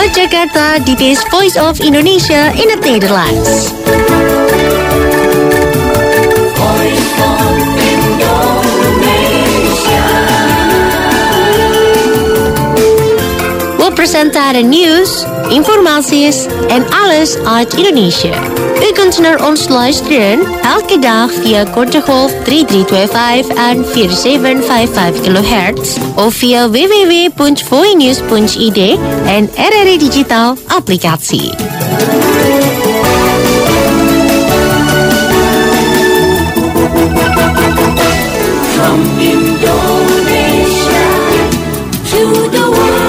Vanuit Jakarta, dit is Voice of Indonesia in het Nederlands. We presenteren nieuws, informaties en alles uit Indonesië. U kunt naar ons luisteren elke dag via korte golf 3325 en 4755 kHz of via www.voinews.id en RRI Digital applicatie. From Indonesia to the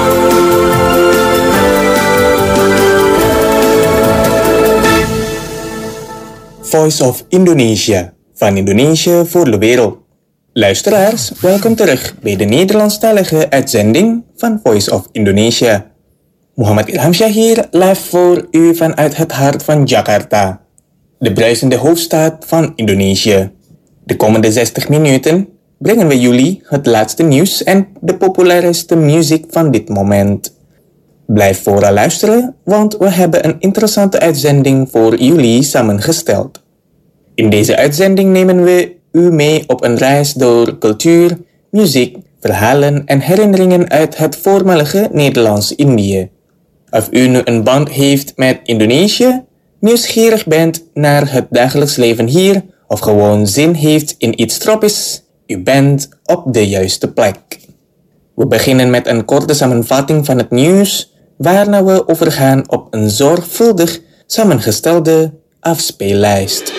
Voice of Indonesia, van Indonesië voor de wereld. Luisteraars, welkom terug bij de Nederlandstalige uitzending van Voice of Indonesia. Muhammad Ilhamsyah hier, live voor u vanuit het hart van Jakarta, de bruisende hoofdstad van Indonesië. De komende 60 minuten brengen we jullie het laatste nieuws en de populairste muziek van dit moment. Blijf vooral luisteren, want we hebben een interessante uitzending voor jullie samengesteld. In deze uitzending nemen we u mee op een reis door cultuur, muziek, verhalen en herinneringen uit het voormalige Nederlands-Indië. Of u nu een band heeft met Indonesië, nieuwsgierig bent naar het dagelijks leven hier of gewoon zin heeft in iets tropisch, u bent op de juiste plek. We beginnen met een korte samenvatting van het nieuws, waarna we overgaan op een zorgvuldig samengestelde afspeellijst.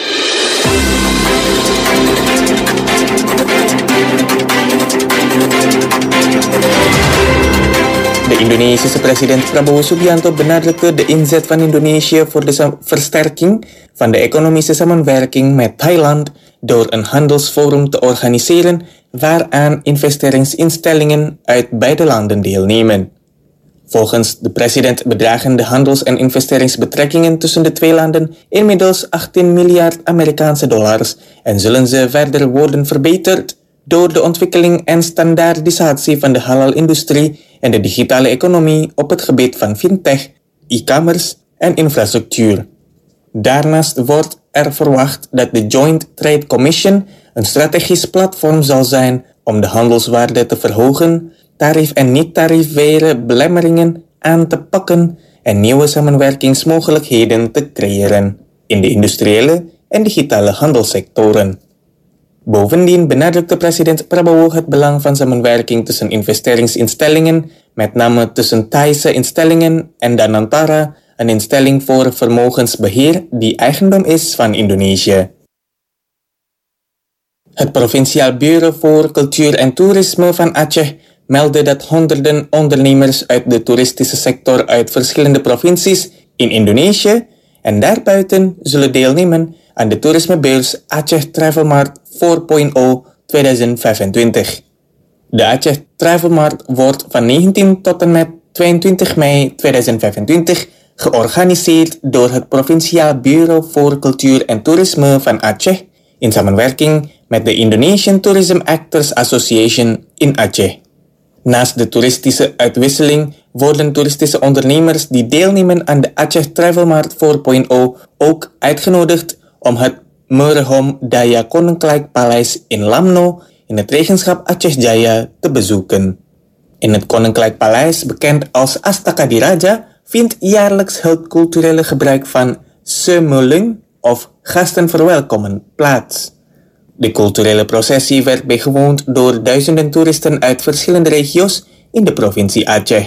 De Indonesische president Prabowo Subianto benadrukte de inzet van Indonesië voor de versterking van de economische samenwerking met Thailand door een handelsforum te organiseren waaraan investeringsinstellingen uit beide landen deelnemen. Volgens de president bedragen de handels- en investeringsbetrekkingen tussen de twee landen inmiddels 18 miljard Amerikaanse dollars en zullen ze verder worden verbeterd door de ontwikkeling en standaardisatie van de halal-industrie en de digitale economie op het gebied van fintech, e-commerce en infrastructuur. Daarnaast wordt er verwacht dat de Joint Trade Commission een strategisch platform zal zijn om de handelswaarde te verhogen, tarief- en niet-tarifaire belemmeringen aan te pakken en nieuwe samenwerkingsmogelijkheden te creëren in de industriële en digitale handelssectoren. Bovendien benadrukte president Prabowo het belang van samenwerking tussen investeringsinstellingen, met name tussen Thaise instellingen en Danantara, een instelling voor vermogensbeheer die eigendom is van Indonesië. Het Provinciaal Bureau voor Cultuur en Toerisme van Aceh meldde dat honderden ondernemers uit de toeristische sector uit verschillende provincies in Indonesië en daarbuiten zullen deelnemen aan de toerismebeurs Aceh Travel Mart 4.0 2025. De Aceh Travel Mart wordt van 19 tot en met 22 mei 2025 georganiseerd door het Provinciaal Bureau voor Cultuur en Toerisme van Aceh in samenwerking met de Indonesian Tourism Actors Association in Aceh. Naast de toeristische uitwisseling worden toeristische ondernemers die deelnemen aan de Aceh Travel Mart 4.0 ook uitgenodigd om het Merehom Daya Koninklijk Paleis in Lamno in het regenschap Aceh Jaya te bezoeken. In het Koninklijk Paleis, bekend als Astaka Diraja, vindt jaarlijks het culturele gebruik van Semeling of gasten verwelkomen plaats. De culturele processie werd bijgewoond door duizenden toeristen uit verschillende regio's in de provincie Aceh.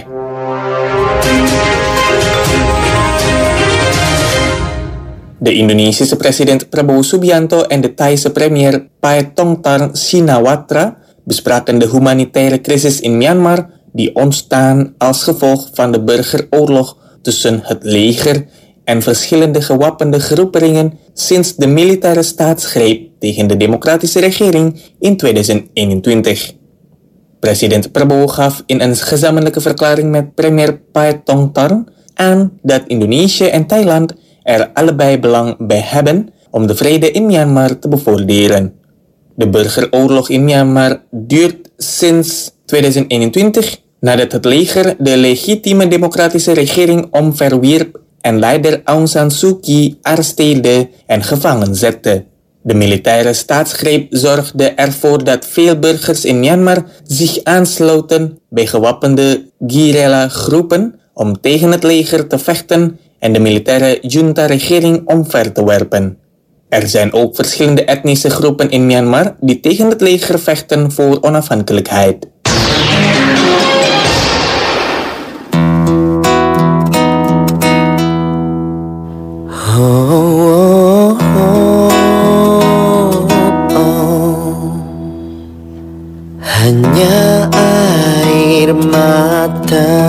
De Indonesische president Prabowo Subianto en de Thaise premier Paetongtarn Shinawatra bespraken de humanitaire crisis in Myanmar die ontstaan als gevolg van de burgeroorlog tussen het leger en verschillende gewapende groeperingen sinds de militaire staatsgreep tegen de democratische regering in 2021. President Prabowo gaf in een gezamenlijke verklaring met premier Paetongtarn aan dat Indonesië en Thailand er allebei belang bij hebben om de vrede in Myanmar te bevorderen. De burgeroorlog in Myanmar duurt sinds 2021 nadat het leger de legitieme democratische regering omverwierp en leider Aung San Suu Kyi arresteerde en gevangen zette. De militaire staatsgreep zorgde ervoor dat veel burgers in Myanmar zich aansloten bij gewapende guerrilla-groepen om tegen het leger te vechten en de militaire junta-regering omver te werpen. Er zijn ook verschillende etnische groepen in Myanmar die tegen het leger vechten voor onafhankelijkheid. Hanya air mata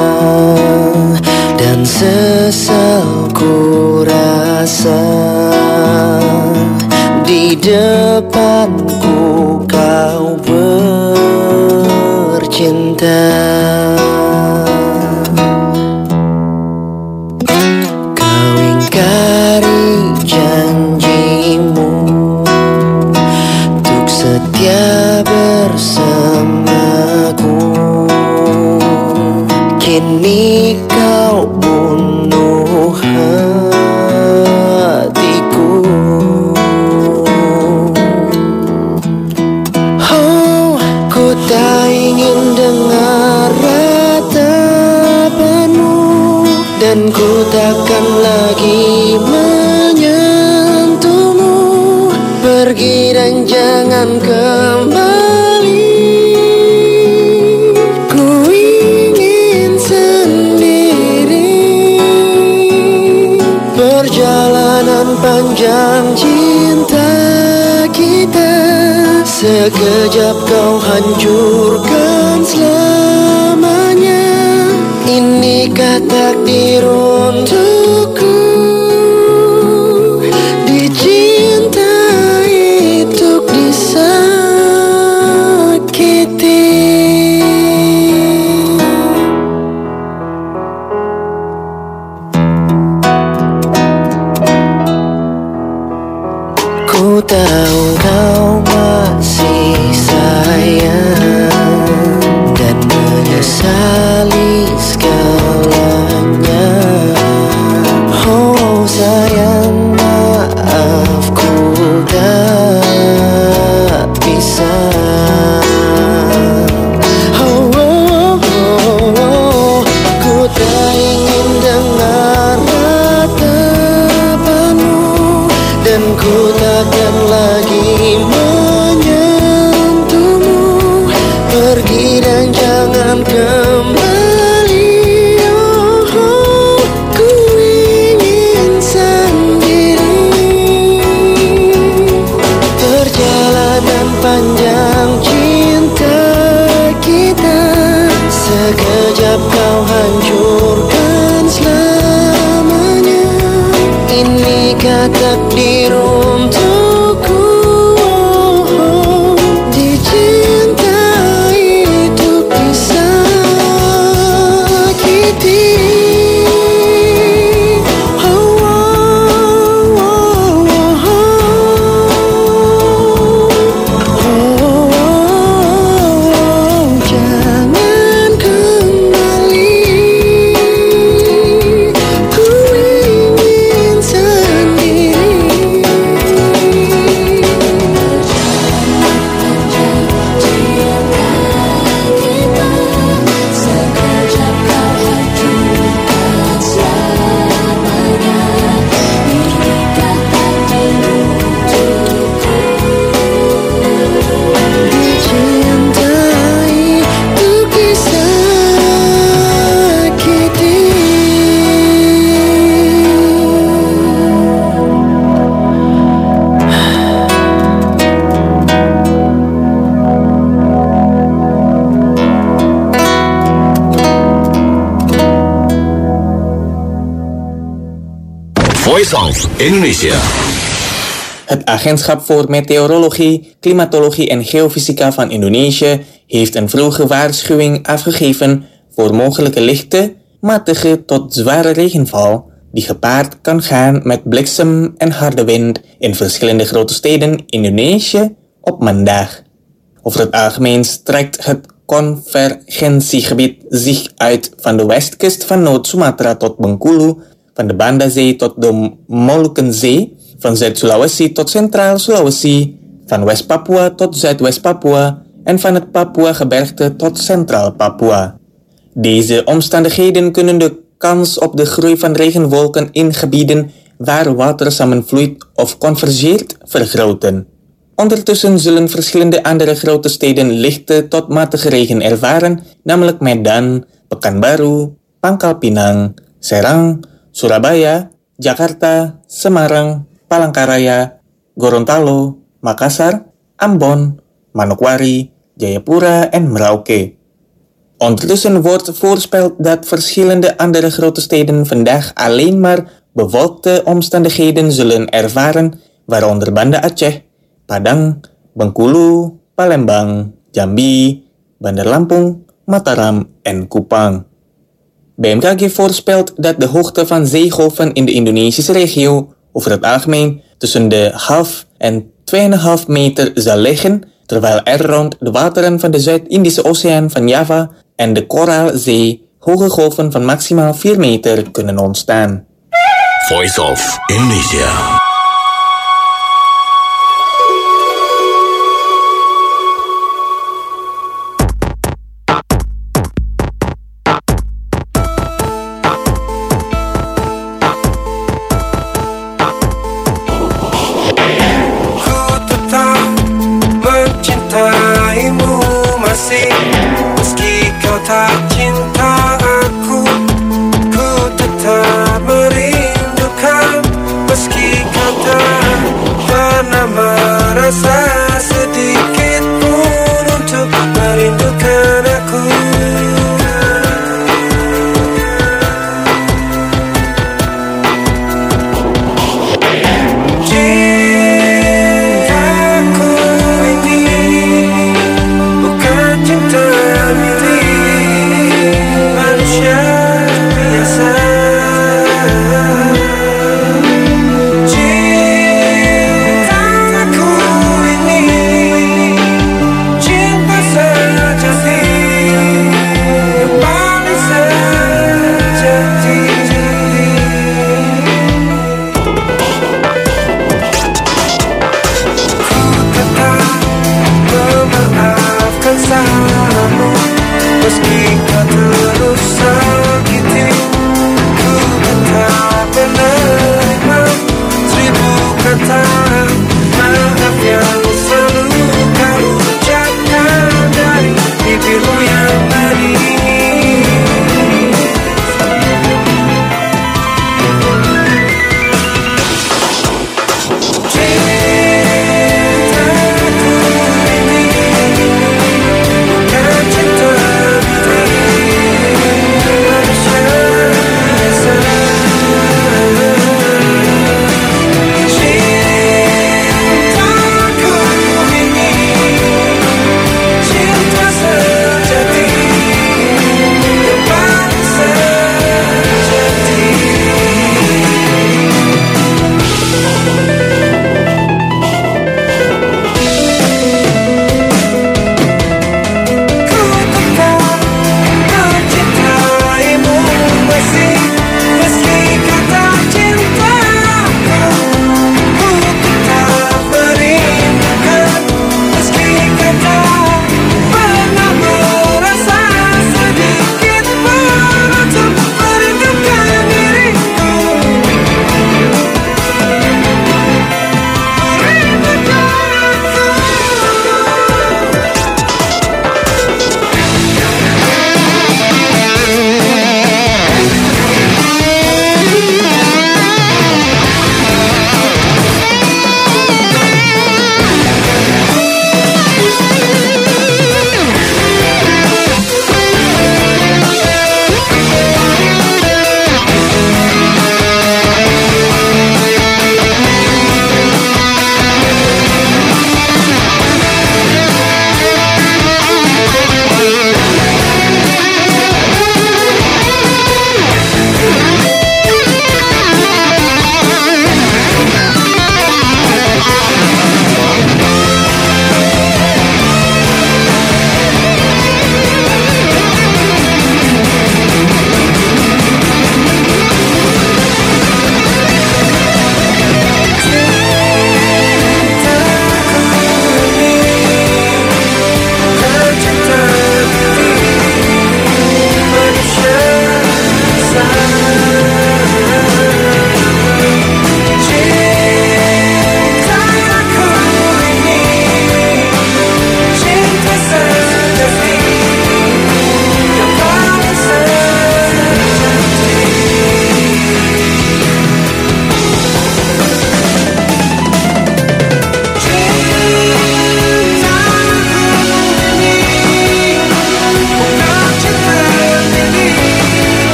dan sesal ku rasa di depanku kau bercinta. Kau ingkari janjimu untuk setia bersamaku. Kini kau bunuh hatiku. Oh, ku tak ingin dengar ratapanmu, dan ku takkan lagi menyentuhmu. Pergi dan jangan kembali. Ku ingin sendiri. Perjalanan panjang cinta kita, sekejap kau hancurkan selamanya. Inikah takdir untukku dicintai untuk disakiti. Ku tahu kau masih sayang dan menyesali segalanya. Oh sayang, maafku tak bisa. Oh, oh, oh, oh. Ku tak ingin dengar ratapanmu, dan ku takkan lagi menyentuhmu. Pergi dan jangan kembali. Oh, oh, ku ingin sendiri. Perjalanan panjang cinta kita, sekejap kau hancurkan selamanya. Inikah takdir untukku dicintai untuk disakiti. Oh, oh, oh, oh, oh. Jangan kembali. Ku ingin sendiri. Dicintai untuk disakiti. Voice of Indonesia. Het Agentschap voor Meteorologie, Klimatologie en Geofysica van Indonesië heeft een vroege waarschuwing afgegeven voor mogelijke lichte, matige tot zware regenval die gepaard kan gaan met bliksem en harde wind in verschillende grote steden in Indonesië op maandag. Over het algemeen strekt het convergentiegebied zich uit van de westkust van Noord-Sumatra tot Bengkulu, van de Banda-zee tot de Molukenzee, van Zuid-Sulawesi tot Centraal-Sulawesi, van West-Papua tot Zuidwest-Papua en van het Papua-gebergte tot Centraal-Papua. Deze omstandigheden kunnen de kans op de groei van regenwolken in gebieden waar water samenvloeit of convergeert vergroten. Ondertussen zullen verschillende andere grote steden lichte tot matige regen ervaren, namelijk Medan, Pekanbaru, Pangkal Pinang, Serang, Surabaya, Jakarta, Semarang, Palangkaraya, Gorontalo, Makassar, Ambon, Manokwari, Jayapura en Merauke. Ondertussen wordt voorspeld dat verschillende andere grote steden vandaag alleen maar bewolkte omstandigheden zullen ervaren, waaronder Banda Aceh, Padang, Bengkulu, Palembang, Jambi, Bandar Lampung, Mataram en Kupang. BMKG voorspelt dat de hoogte van zeegolven in de Indonesische regio over het algemeen tussen de 0,5 en 2,5 meter zal liggen, terwijl er rond de wateren van de Zuid-Indische Oceaan van Java en de Koraalzee hoge golven van maximaal 4 meter kunnen ontstaan. Voice of Indonesia.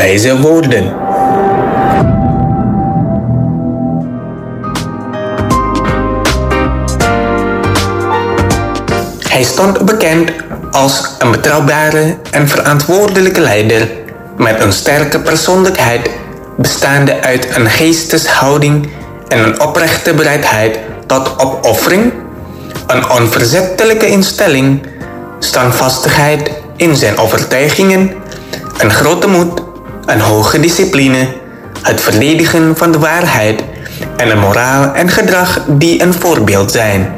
Wijze woorden. Hij stond bekend als een betrouwbare en verantwoordelijke leider met een sterke persoonlijkheid bestaande uit een geesteshouding en een oprechte bereidheid tot opoffering, een onverzettelijke instelling, standvastigheid in zijn overtuigingen, een grote moed, een hoge discipline, het verdedigen van de waarheid en een moraal en gedrag die een voorbeeld zijn.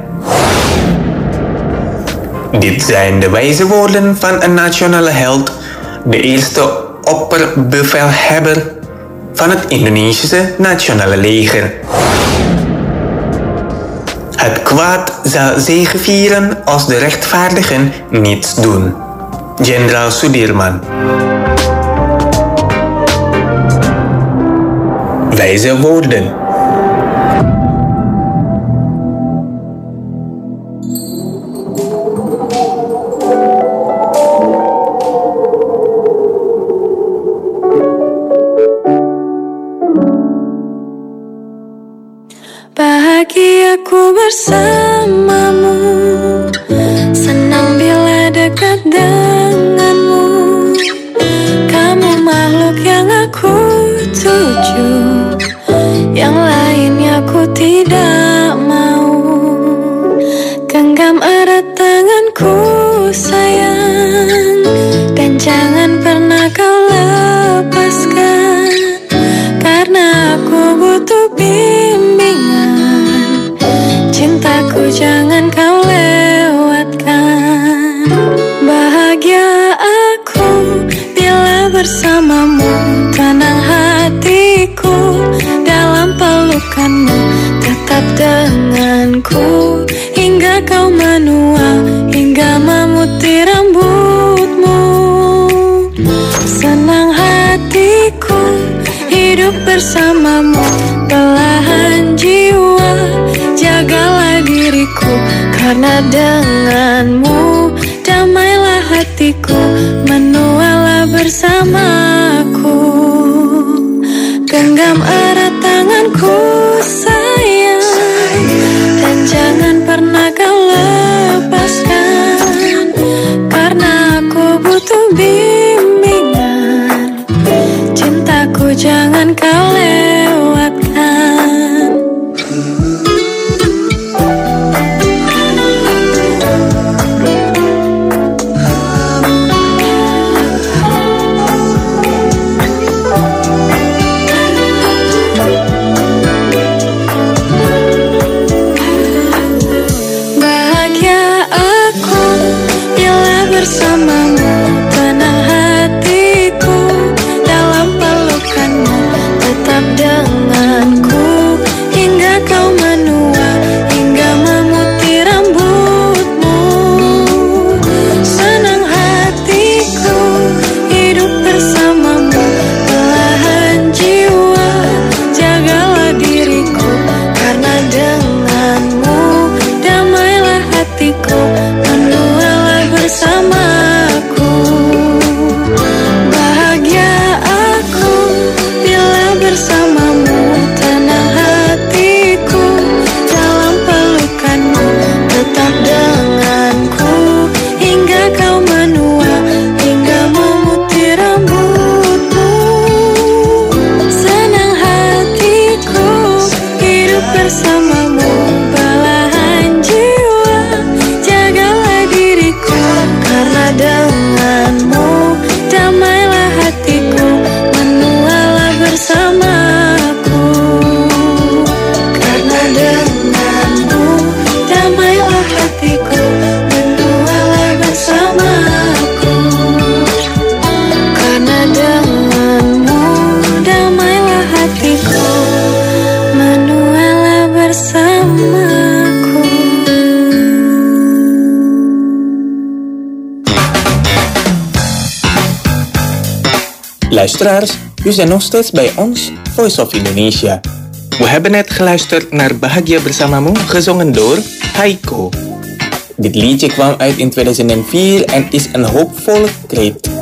Dit zijn de wijze woorden van een nationale held, de eerste opperbevelhebber van het Indonesische nationale leger. Het kwaad zal zegevieren als de rechtvaardigen niets doen. Jenderal Sudirman. Wijze woorden. Bahagiaku bersamamu, senang bila dekat denganmu. Kamu makhluk yang aku tuju, yang lainnya aku tidak mau. Genggam erat tanganku sayang, dan jangan pernah kau lepaskan, karena aku butuh bimbingan. Cintaku jangan kau lewatkan. Bahagia aku bila bersamamu, tenang hatiku dalam pelukanmu. Tetap denganku hingga kau menua, hingga memutih rambutmu. Senang hatiku hidup bersamamu, belahan jiwa jagalah diriku, karena denganmu damailah hatiku, menualah bersamaku. Genggam erat tanganku sayang, dan jangan pernah kau lepaskan, karena aku butuh bimbingan. Cintaku jangan kau lewatkan. Bersamamu, tenang hatiku dalam pelukanmu. Tetap denganku hingga kau menua, hingga memutih rambutmu. Senang hatiku hidup bersamamu, belahan jiwa jagalah diriku, karena denganmu damailah hatiku, menualah bersamaku. Bahagia aku bila bersamamu, tenang hatiku dalam pelukanmu. Tetap denganku hingga kau menua, hingga memutih rambutmu. Senang hatiku hidup bersamamu, belahan jiwa jagalah diriku, karena denganmu damailah hatiku, menualah bersamaku. Karena denganmu damailah hatiku, menualah bersamaku. Karena denganmu damailah hatiku, menualah bersamaku. Luisteraars, u zijn nog steeds bij ons, Voice of Indonesia. We hebben net geluisterd naar Bahagia Bersamamu, gezongen door Haiko. Dit liedje kwam uit in 2004 en is een hoopvolle kreet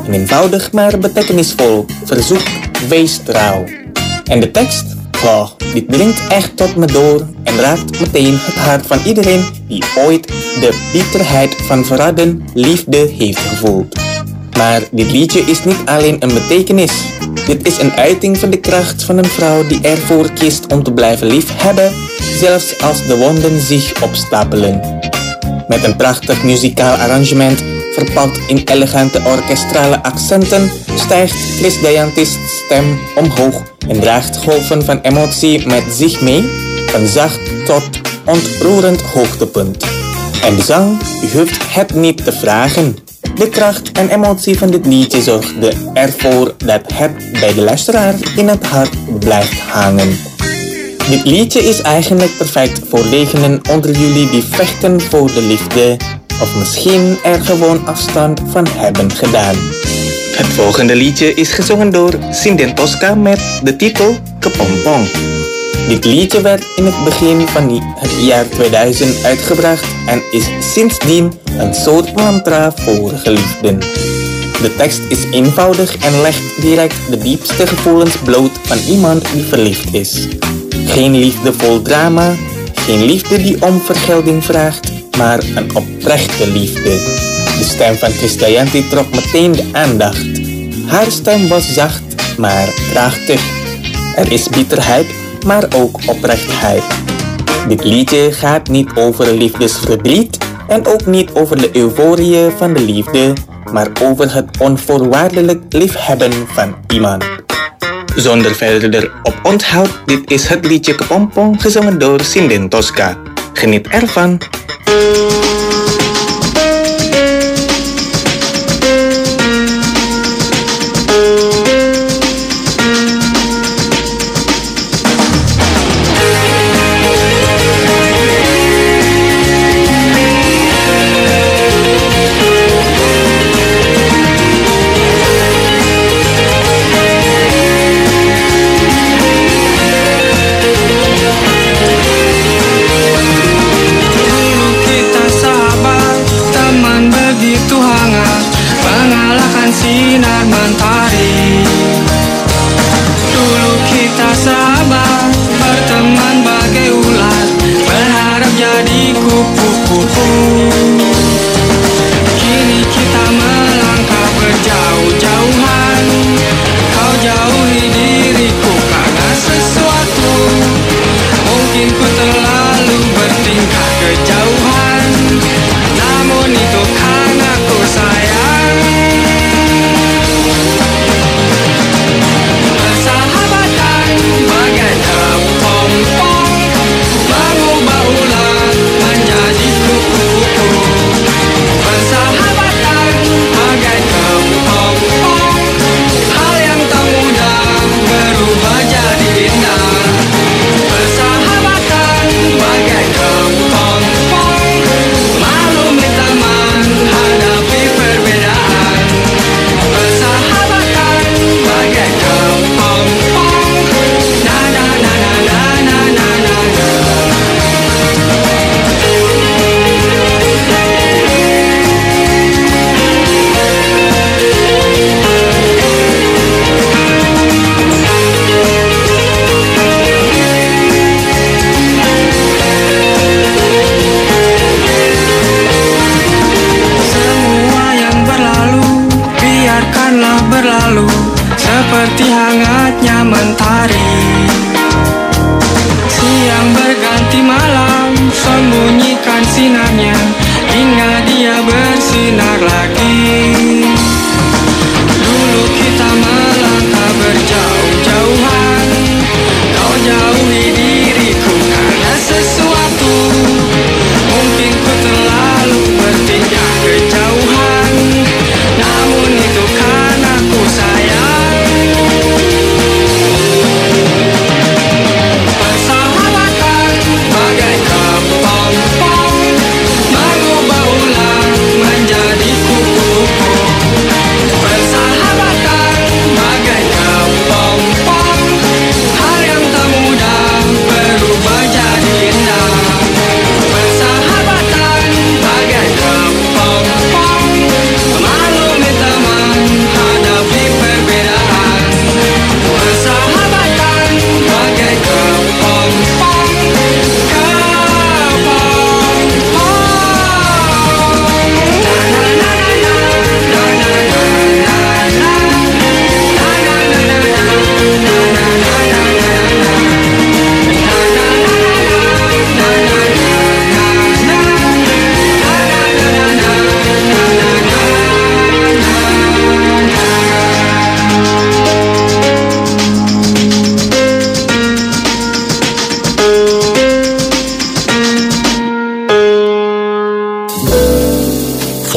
Een eenvoudig maar betekenisvol verzoek, wees trouw. En de tekst? Oh, dit dringt echt tot me door en raakt meteen het hart van iedereen die ooit de bitterheid van verraden liefde heeft gevoeld. Maar dit liedje is niet alleen een betekenis. Dit is een uiting van de kracht van een vrouw die ervoor kiest om te blijven liefhebben, zelfs als de wonden zich opstapelen. Met een prachtig muzikaal arrangement, verpakt in elegante orkestrale accenten, stijgt Chris Dayanti's stem omhoog en draagt golven van emotie met zich mee, van zacht tot ontroerend hoogtepunt. En de zang, u hoeft het niet te vragen. De kracht en emotie van dit liedje zorgde ervoor dat het bij de luisteraar in het hart blijft hangen. Dit liedje is eigenlijk perfect voor degenen onder jullie die vechten voor de liefde of misschien er gewoon afstand van hebben gedaan. Het volgende liedje is gezongen door Sinden Tosca met de titel Kepompong. Dit liedje werd in het begin van het jaar 2000 uitgebracht en is sindsdien een soort mantra voor geliefden. De tekst is eenvoudig en legt direct de diepste gevoelens bloot van iemand die verliefd is. Geen liefdevol drama, geen liefde die om vergelding vraagt, maar een oprechte liefde. De stem van Chris Dayanti trok meteen de aandacht. Haar stem was zacht, maar krachtig. Er is bitterheid, maar ook oprechtheid. Dit liedje gaat niet over liefdesverdriet en ook niet over de euforie van de liefde, maar over het onvoorwaardelijk liefhebben van iemand. Zonder verder op onthoud, dit is het liedje Kepompong gezongen door Sinden Tosca. Geniet ervan!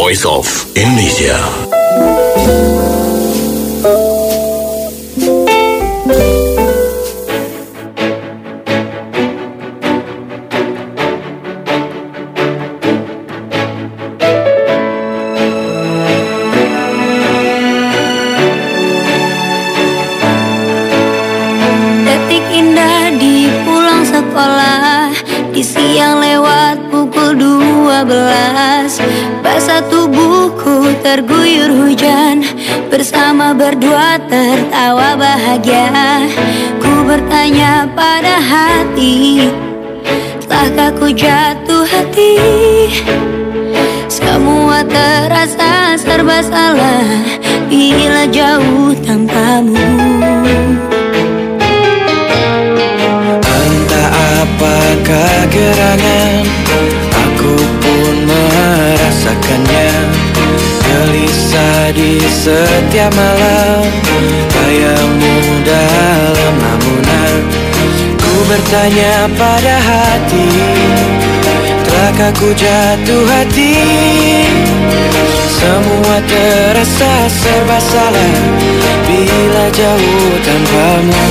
Voice of Indonesia. Detik indah di pulang sekolah, di siang lewat pukul 12. Basah tubuhku terguyur hujan, bersama berdua tertawa bahagia. Ku bertanya pada hati, telah ku jatuh hati? Semua terasa serba salah bila jauh tanpamu. Entah apakah gerangan, aku pun merasakannya. Gelisah di setiap malam, bayangmu dalam lamunan. Ku bertanya pada hati, telah ku jatuh hati? Semua terasa serba salah bila jauh tanpamu.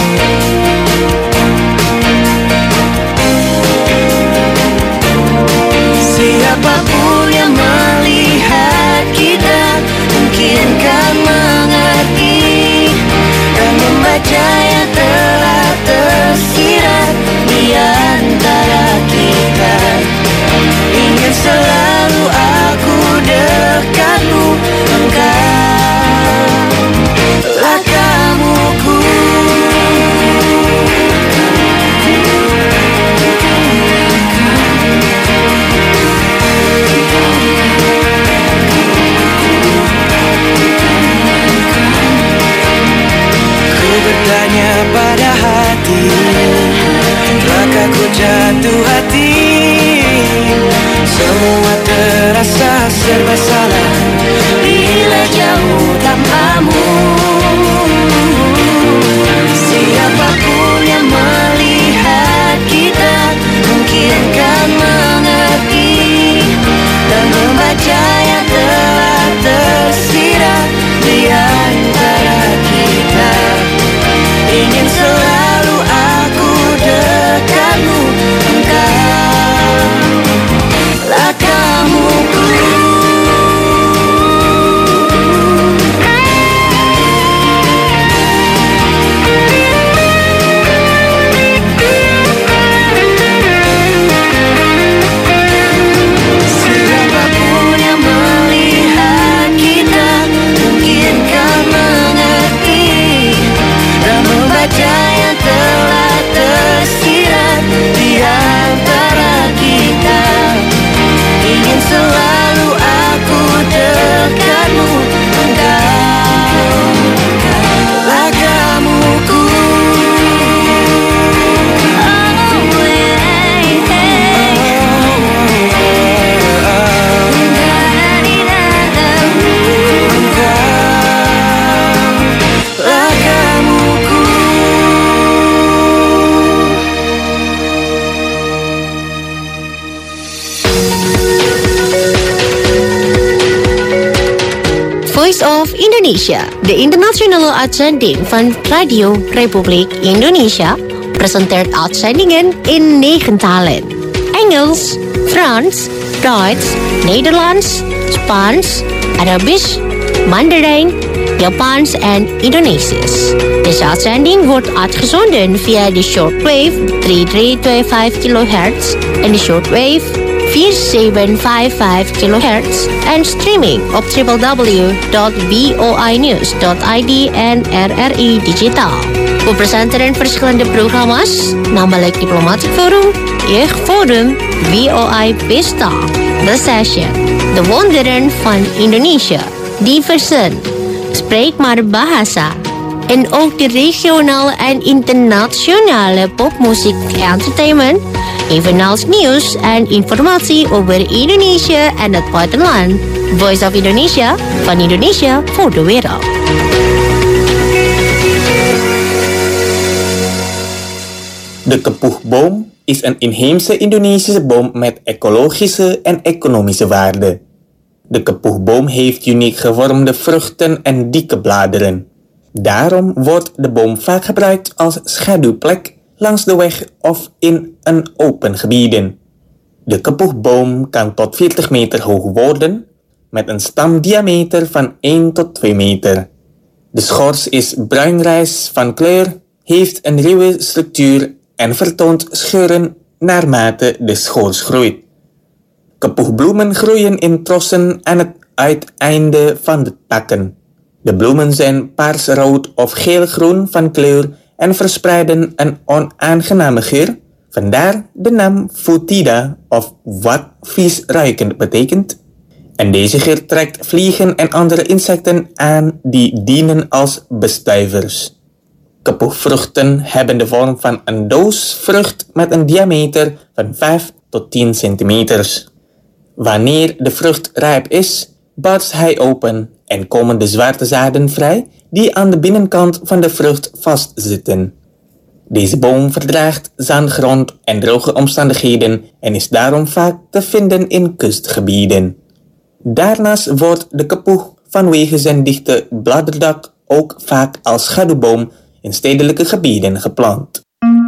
Siapapun yang melihat kita mungkin kan mengerti dan membaca yang telah tersirat di antara kita. Ingin selalu aku dekatmu, engkau telah kamuku. Bertanya pada hati, telah ku jatuh hati? Semua terasa serba salah bila jauh tanpamu. Siapapun yang melihat kita mungkin kan mengerti dan membaca yang telah tersirat di antara kita. Ingin selalu aku dekatmu, engkau lah kamuku. Siapapun yang melihat kita mungkin kan mengerti dan membaca yang telah tersirat di antara kita. Ingin selalu aku dekatmu, engkau lah kamuku. Voice of Indonesia, de internationale uitzending van Radio Republiek Indonesia, presenteert uitzendingen in 9 talen. Engels, Frans, Duits, Nederlands, Spaans, Arabisch, Mandarijn, Japans en Indonesisch. Deze uitzending wordt uitgezonden via de shortwave 3325 kHz en de shortwave 4755 kHz en streaming op www.voinews.id en RRI Digitaal. We presenteren verschillende programma's, namelijk Diplomatic Forum, Jeugdforum, VOI Pesta, The Session, De Wonderen van Indonesië, Diversen, Spreek maar Bahasa, en ook de regionale en internationale popmuziek entertainment, evenals nieuws en informatie over Indonesië en het buitenland. Voice of Indonesia, van Indonesia voor de wereld. De kepoegboom is een inheemse Indonesische boom met ecologische en economische waarde. De kapoegboom heeft uniek gevormde vruchten en dikke bladeren. Daarom wordt de boom vaak gebruikt als schaduwplek langs de weg of in een open gebieden. De kapoegboom kan tot 40 meter hoog worden, met een stamdiameter van 1 tot 2 meter. De schors is bruinrijs van kleur, heeft een ruwe structuur en vertoont scheuren naarmate de schors groeit. Kapoegbloemen groeien in trossen aan het uiteinde van de takken. De bloemen zijn paarsrood of geelgroen van kleur en verspreiden een onaangename geur, vandaar de naam Fotida of wat vies ruikend betekent. En deze geur trekt vliegen en andere insecten aan die dienen als bestuivers. Kapoegvruchten hebben de vorm van een doosvrucht met een diameter van 5 tot 10 centimeters. Wanneer de vrucht rijp is, barst hij open en komen de zwarte zaden vrij die aan de binnenkant van de vrucht vastzitten. Deze boom verdraagt zandgrond en droge omstandigheden en is daarom vaak te vinden in kustgebieden. Daarnaast wordt de kapoeg vanwege zijn dichte bladerdak ook vaak als schaduwboom in stedelijke gebieden geplant.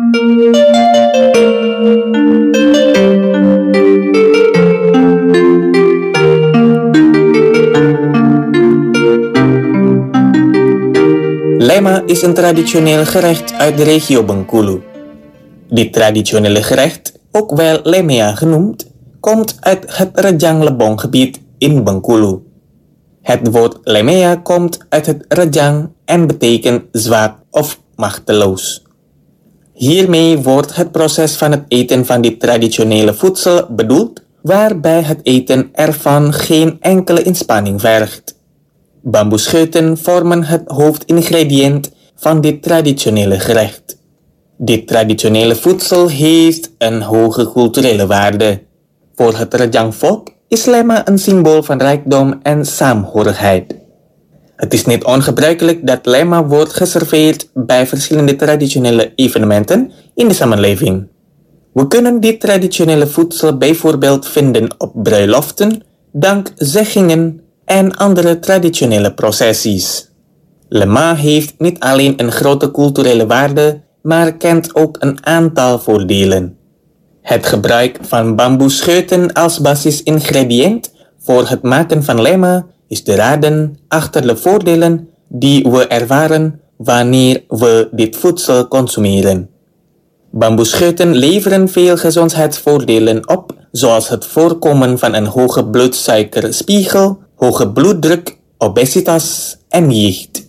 Lema is een traditioneel gerecht uit de regio Bengkulu. Dit traditionele gerecht, ook wel lemea genoemd, komt uit het Rejang Lebong gebied in Bengkulu. Het woord lemea komt uit het Rejang en betekent zwak of machteloos. Hiermee wordt het proces van het eten van dit traditionele voedsel bedoeld, waarbij het eten ervan geen enkele inspanning vergt. Bamboescheuten vormen het hoofdingrediënt van dit traditionele gerecht. Dit traditionele voedsel heeft een hoge culturele waarde. Voor het Rejang-volk is lema een symbool van rijkdom en saamhorigheid. Het is niet ongebruikelijk dat lema wordt geserveerd bij verschillende traditionele evenementen in de samenleving. We kunnen dit traditionele voedsel bijvoorbeeld vinden op bruiloften, dankzeggingen en andere traditionele processies. Lema heeft niet alleen een grote culturele waarde, maar kent ook een aantal voordelen. Het gebruik van bamboescheuten als basisingrediënt voor het maken van lema is de raden achter de voordelen die we ervaren wanneer we dit voedsel consumeren. Bamboescheuten leveren veel gezondheidsvoordelen op, zoals het voorkomen van een hoge bloedsuikerspiegel, hoge bloeddruk, obesitas en jicht.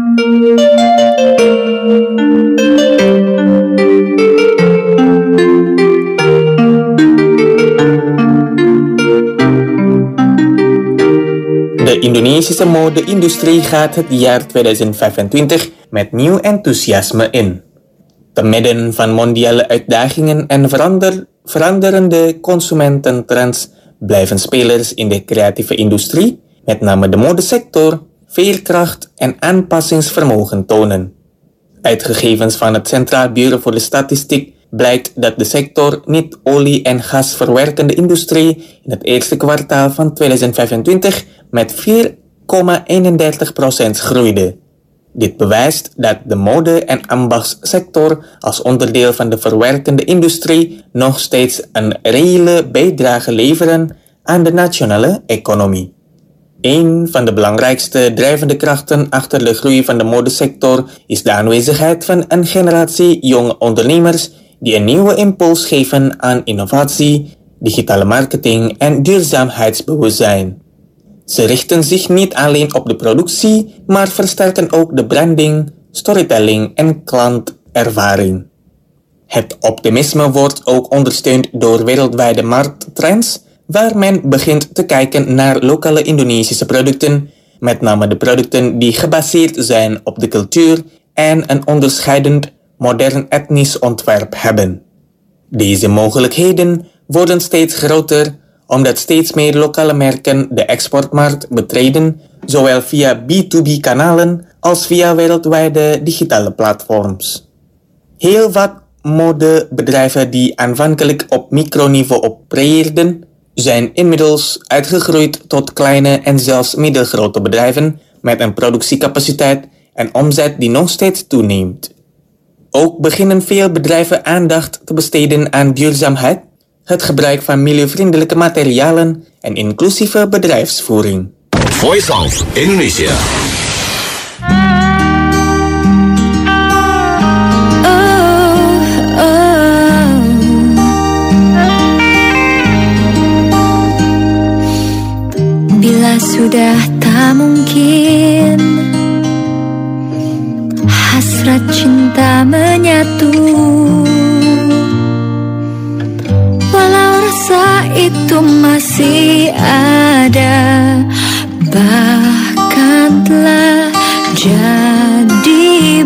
De Indonesische mode-industrie gaat het jaar 2025 met nieuw enthousiasme in. Te midden van mondiale uitdagingen en veranderende consumententrends blijven spelers in de creatieve industrie, met name de modesector, veerkracht en aanpassingsvermogen tonen. Uit gegevens van het Centraal Bureau voor de Statistiek blijkt dat de sector niet-olie- en gasverwerkende industrie in het eerste kwartaal van 2025 met 4,31% groeide. Dit bewijst dat de mode- en ambachtssector als onderdeel van de verwerkende industrie nog steeds een reële bijdrage leveren aan de nationale economie. Een van de belangrijkste drijvende krachten achter de groei van de modesector is de aanwezigheid van een generatie jonge ondernemers die een nieuwe impuls geven aan innovatie, digitale marketing en duurzaamheidsbewustzijn. Ze richten zich niet alleen op de productie, maar versterken ook de branding, storytelling en klantervaring. Het optimisme wordt ook ondersteund door wereldwijde markttrends, waar men begint te kijken naar lokale Indonesische producten, met name de producten die gebaseerd zijn op de cultuur en een onderscheidend modern etnisch ontwerp hebben. Deze mogelijkheden worden steeds groter omdat steeds meer lokale merken de exportmarkt betreden, zowel via B2B-kanalen als via wereldwijde digitale platforms. Heel wat modebedrijven die aanvankelijk op microniveau opereerden, zijn inmiddels uitgegroeid tot kleine en zelfs middelgrote bedrijven met een productiecapaciteit en omzet die nog steeds toeneemt. Ook beginnen veel bedrijven aandacht te besteden aan duurzaamheid, het gebruik van milieuvriendelijke materialen en inclusieve bedrijfsvoering. Voice of Indonesia. Bila sudah tak mungkin hasrat cinta menyatu, walau rasa itu masih ada, bahkan telah jadi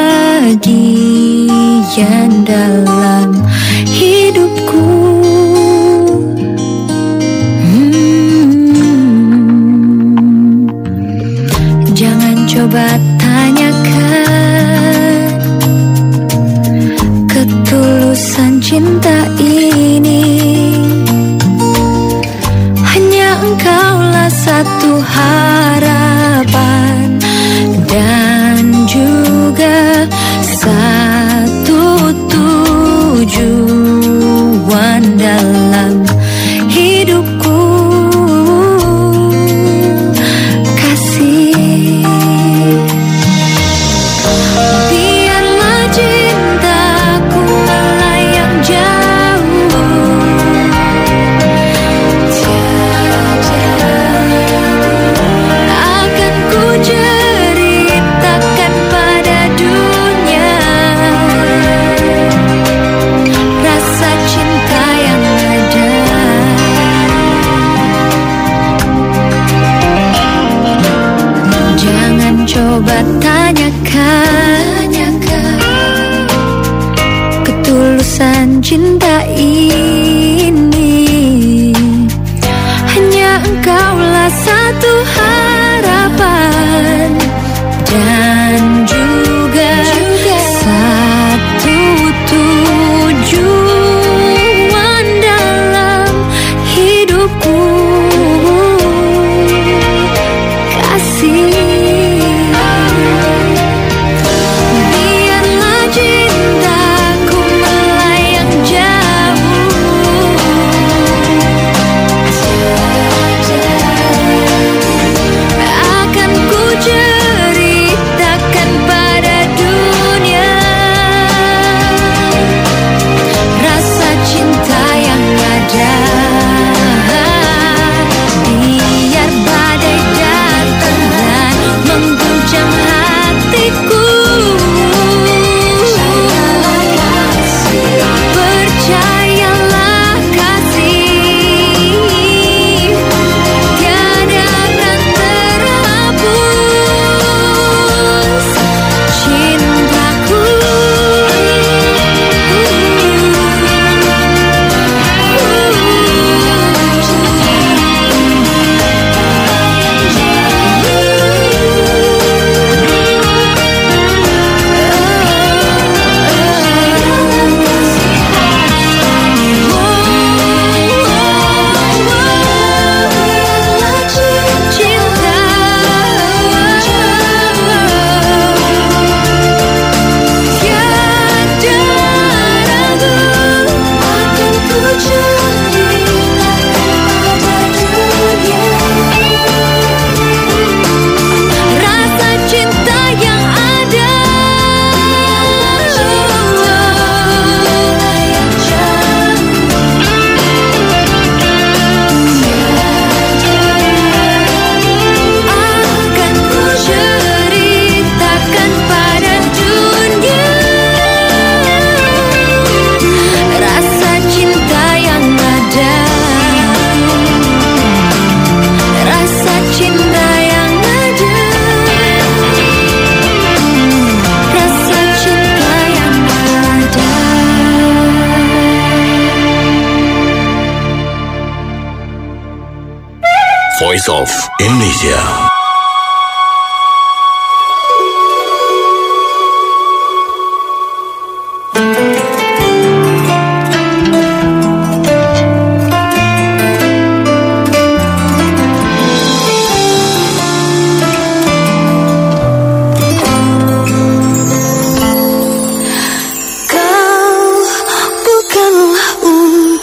bagian dalam hidupku. Jangan coba tanyakan ketulusan cinta ini. Hanya engkaulah satu harapan dan juga satu tujuan dalam hidupku. Kasih, biarlah cintaku melayang jauh, akan ku ceritakan pada dunia rasa cinta yang ada. Jangan coba tanyakan ketulusan cinta ini. Hanya engkaulah satu harapan dan juga satu tujuan dalam hidupku. Kasih, biarlah cintaku melayang jauh, akan ku ceritakan pada dunia rasa cinta yang ada. Biar badai datang dan mengguncang hatiku, percayalah kasih, tiada akan terhapus cintaku. Rasa cinta yang ada. Akan ku ceritakan pada dunia rasa cinta yang ada. Rasa cinta yang ada. Rasa cinta yang ada. Voice of Indonesia.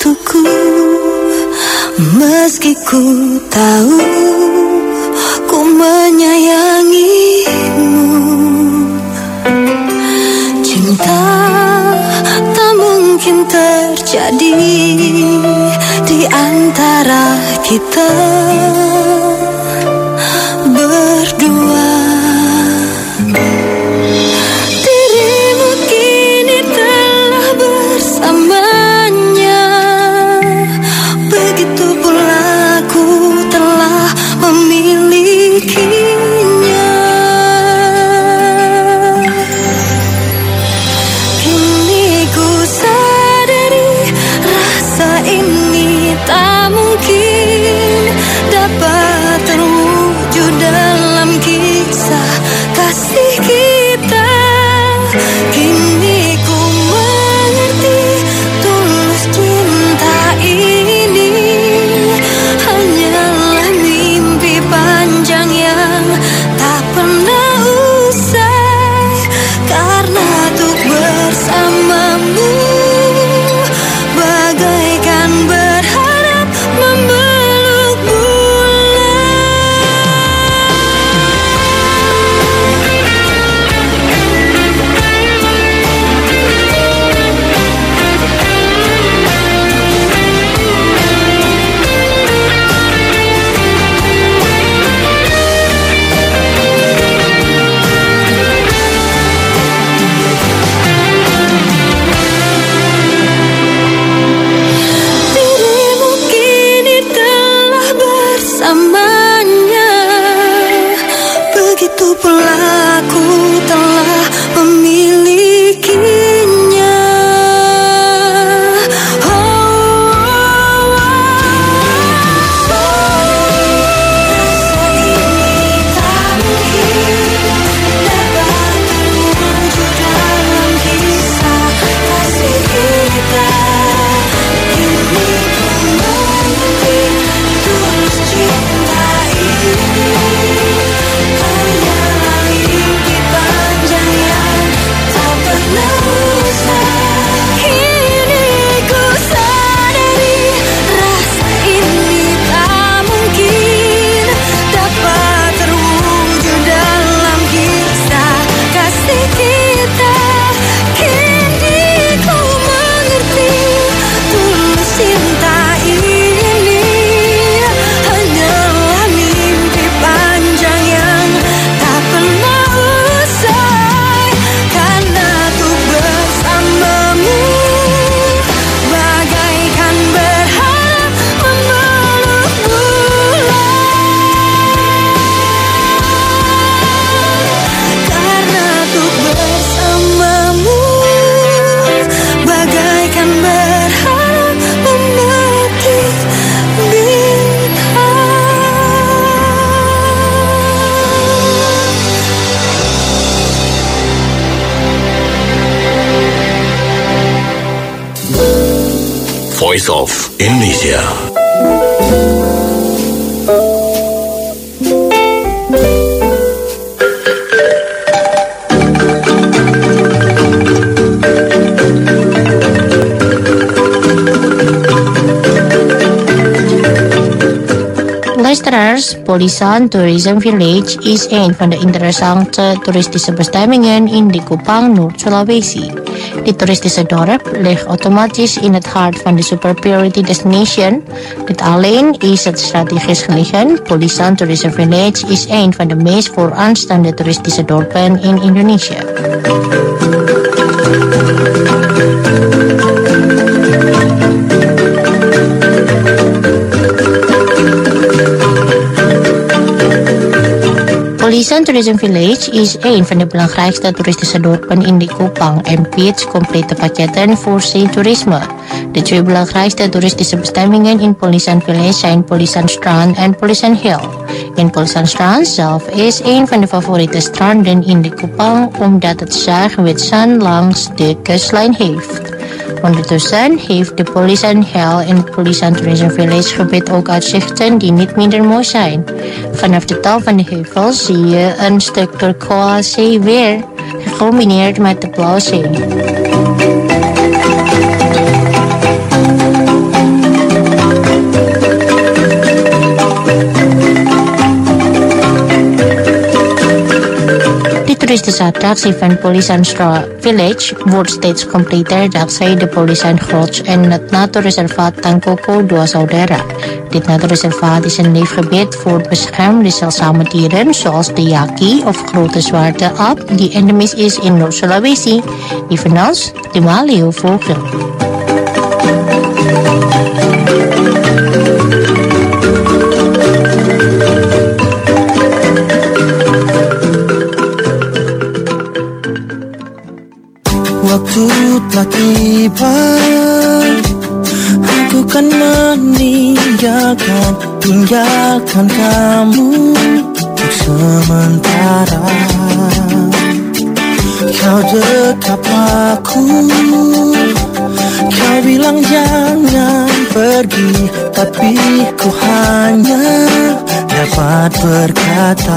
untukku, meski ku tahu ku menyayangimu. Cinta tak mungkin terjadi di antara kita berdua. Dirimu kini telah bersamanya, begitu pula aku telah memilikinya. Kini ku sadari rasa ini tak mungkin dapat terwujud dalam kisah kasih kita. Kini ku mengerti tulus cinta ini hanyalah mimpi panjang yang tak pernah usai. Karena untuk bersamamu bagaikan berharap memeluk bulan. Dirimu kini telah bersamanya, begitu pula aku telah memilikinya. Rasa ini tak mungkin dapat terwujud dalam kisah kasih kita. Kini ku mengerti tulus cinta ini hanyalah mimpi panjang yang tak pernah usai. Kini ku sadari rasa ini tak mungkin dapat terwujud dalam kisah kasih kita. Kini ku mengerti tulus cinta ini hanyalah mimpi panjang yang tak pernah usai. Karena untuk bersamamu bagaikan berharap memeluk bulan. Karena untuk bersamamu bagaikan berharap memetik bintang. Voice of Indonesia. Luisteraars, Polisan Tourism Village is een van de interessante toeristische bestemmingen in de Kupang, Noord-Sulawesi. Dit toeristische dorp ligt automatisch in het hart van de Super Priority Destination. Niet alleen is het strategisch gelegen, Polisan Tourism Village is een van de meest vooraanstaande toeristische dorpen in Indonesië. Polisan Tourism Village is een van de belangrijkste toeristische dorpen in de Kupang en biedt complete pakketten voor zeetoerisme. De twee belangrijkste toeristische bestemmingen in Polisan Village zijn Polisan Strand en Polisan Hill. In Polisan Strand zelf is een van de favoriete stranden in de Kupang omdat het zaag wit zand langs de kustlijn heeft. Ondertussen heeft de Polisan Hill en het Polisan Tourism Village gebied ook uitzichten die niet minder mooi zijn. Vanaf de top van de heuvels zie je een stuk turquoise weer, gecombineerd met de blauwe zee. toeristische attractie van Polisandstra Village wordt steeds completer dankzij de Polisangrot en het natuurreservaat Tangkoko Dua Saudara. Dit natuurreservaat is een leefgebied voor beschermde zeldzame dieren zoals de yaki of grote zwarte aap die endemies is in Noord-Sulawesi, evenals de maleeuwvogel. Waktu telah tiba, aku kan tinggalkan kamu untuk sementara. Kau dekap aku, kau bilang jangan pergi, tapi ku hanya dapat berkata,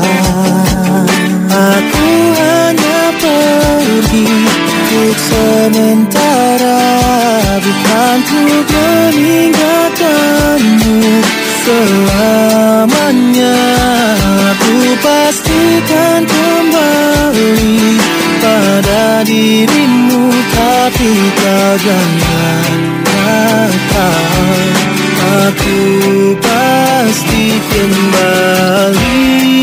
aku hanya pergi untuk sementara, bukan untuk meninggalkanmu selamanya. Aku pastikan kembali pada dirimu, tapi kau jangan nakal. Aku pasti kembali.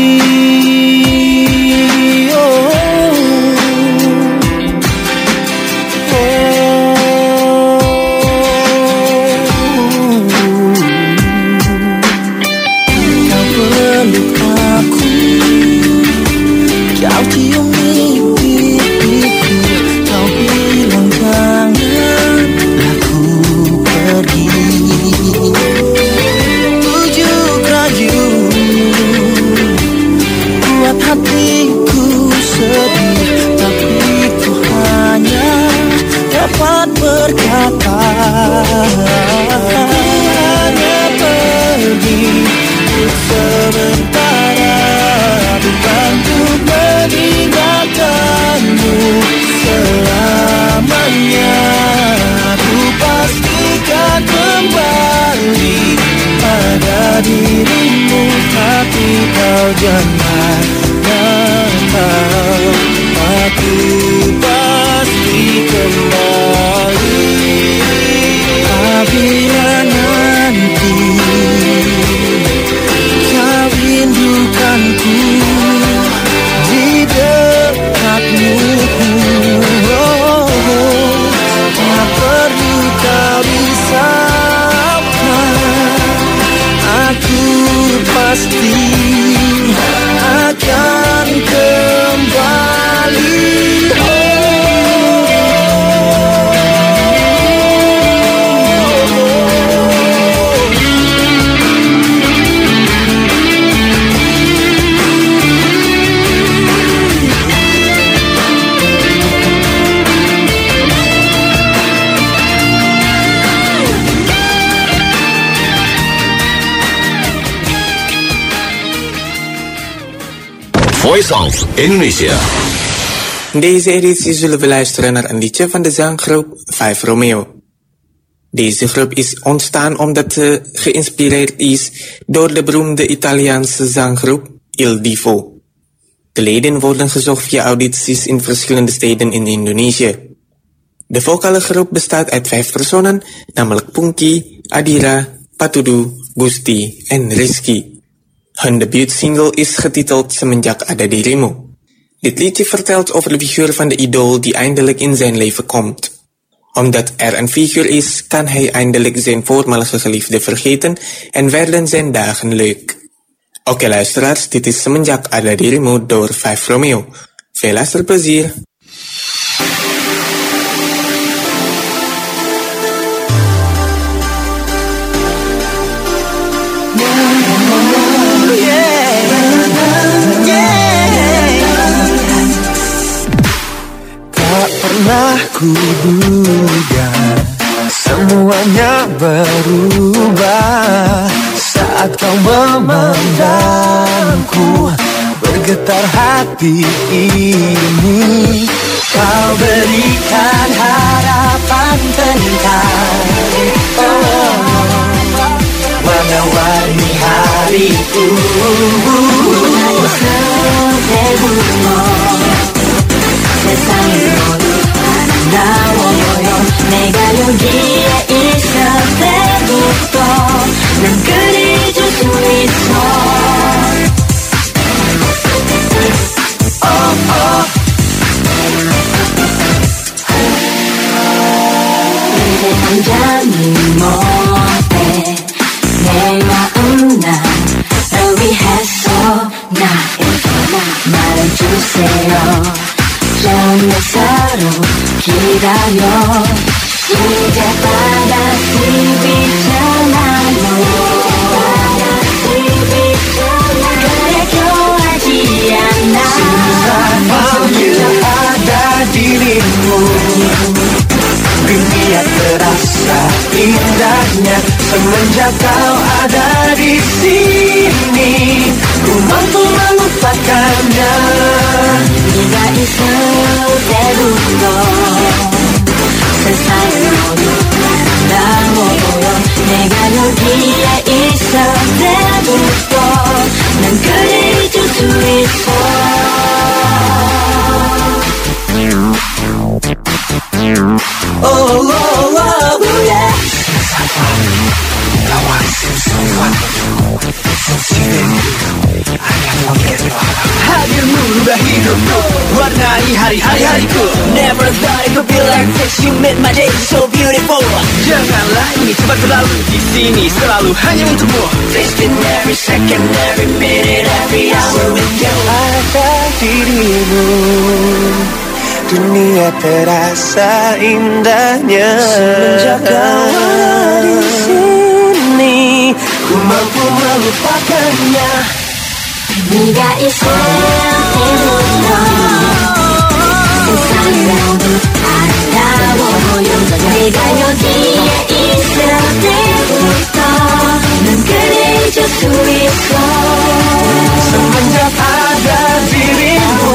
Dirimu, tapi kau jangan nakal. Aku pasti kembali apabila nanti kau rindukanku di dekatmu. Tak perlu kau risaukan, aku pasti akan kembali. Voice of Indonesia. Deze editie zullen we luisteren naar een liedje van de zanggroep 5 Romeo. Deze groep is ontstaan omdat ze geïnspireerd is door de beroemde Italiaanse zanggroep Il Divo. De leden worden gezocht via audities in verschillende steden in Indonesië. De vocale groep bestaat uit 5 personen, namelijk Punky, Adira, Patudu, Gusti en Rizky. Hun debuutsingle is getiteld Semenjak Ada Dirimu. Dit liedje vertelt over de figuur van de idool die eindelijk in zijn leven komt. Omdat er een figuur is, kan hij eindelijk zijn voormalige geliefde vergeten en werden zijn dagen leuk. Oké luisteraars, dit is Semenjak Ada Dirimu door 5 Romeo. Veel luisterplezier! Pernah kuduga semuanya berubah saat kau memandangku, bergetar hati ini. Kau berikan harapan tentang warna-warni hariku. 내가 여기에 있을 때부터 난 그리줄 수 있어. 이제 당장이 뭐해 내 마음 난 널 위해서 나에게 말해주세요. 정말 서로 기다려. 이제 바다시 비쳐나요. 그래 교하지 않아. Semuanya ada dirimu. Dunia terasa indahnya semenjak kau ada di sini. Ku mampu melupakannya. 네가 있을 때부터 세상을 모두 아름다워 보여. 내가 여기에 있을 때부터 난 그리줄 수 있어. Oh, oh, oh, oh, yeah. Hadirmu rubah hidupku, warnai hari-hariku. Never thought it could be like this. You made my day so beautiful. Janganlah ini cepat berlalu, di sini selalu hanya untukmu. Wasting every second, every minute, every hour with you. Ada dirimu, dunia terasa indahnya semenjak kau ada di sini. Ku mampu melupakannya. 네가 있을 때부터 세상이 모두 아름다워 보여. 내가 여기에 있을 때부터 난 그래줄 수 있어. Semenjak ada dirimu,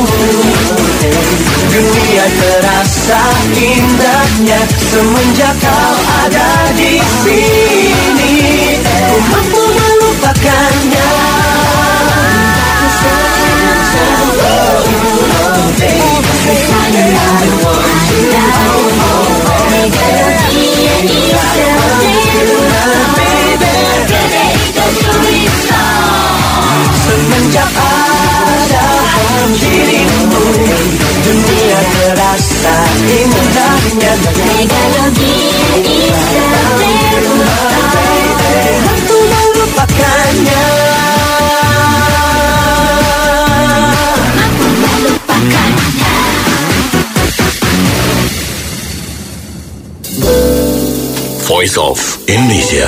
dunia terasa indahnya semenjak kau ada di sini. Ku mampu melupakannya. 세상을 나로 아름다워. 내가 여기에 있을 때부터 그래줄 수 있어. Semenjak ada dirimu, dunia terasa indahnya. 내가 여기에 있을 때부터 mampu melupakannya. Voice of Indonesia.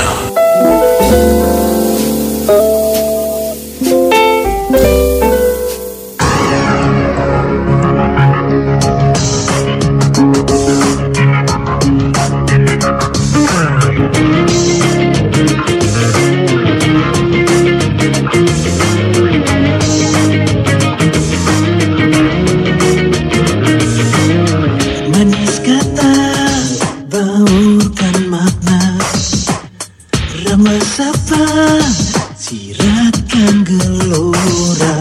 Manis kata baurkan makna, ramah sapa siratkan gelora.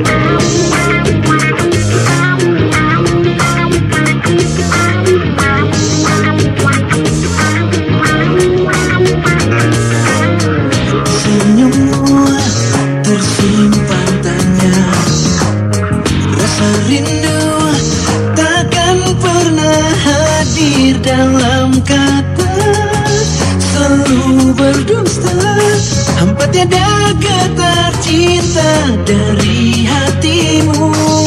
Senyummu tersimpan tanya, rasa rindu takkan pernah hadir dalam kata. Selalu berdusta, hampa tiada getar cinta dari hatimu.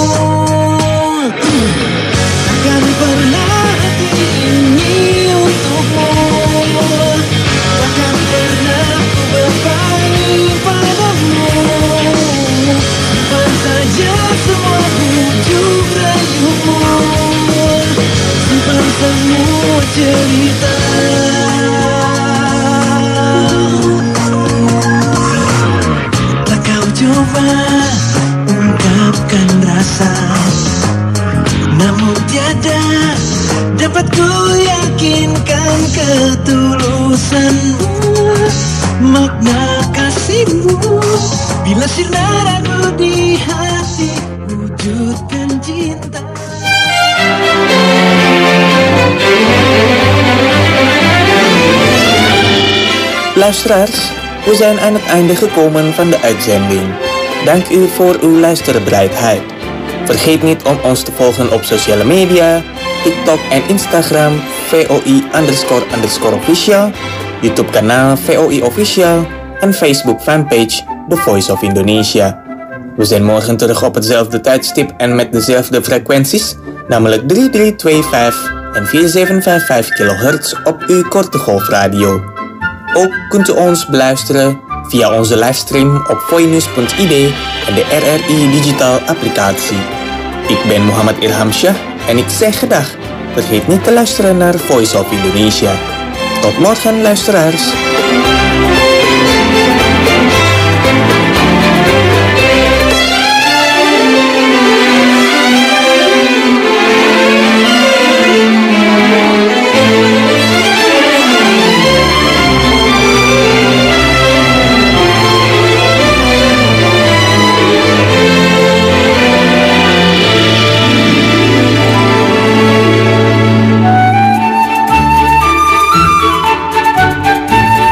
Takkan pernah hati ini untukmu. Takkan pernah ku berpaling padamu. Simpan saja semua bujuk rayumu. Simpan semua cerita. Tak kau coba ungkapkan rasa, namun tiada dapat ku yakinkan ketulusanmu. Makna kasihmu bila sirna ragu di hati, wujudkan cinta. Luisteraars, we zijn aan het einde gekomen van de uitzending. Dank u voor uw luisterbereidheid. Vergeet niet om ons te volgen op sociale media, TikTok en Instagram VOI_official, YouTube kanaal VOI Official en Facebook fanpage The Voice of Indonesia. We zijn morgen terug op hetzelfde tijdstip en met dezelfde frequenties, namelijk 3325 en 4755 kHz op uw korte golfradio. Ook kunt u ons beluisteren via onze livestream op voinews.id en de RRI Digital applicatie. Ik ben Muhammad Irham Shah en ik zeg gedag. Vergeet niet te luisteren naar Voice of Indonesia. Tot morgen, luisteraars.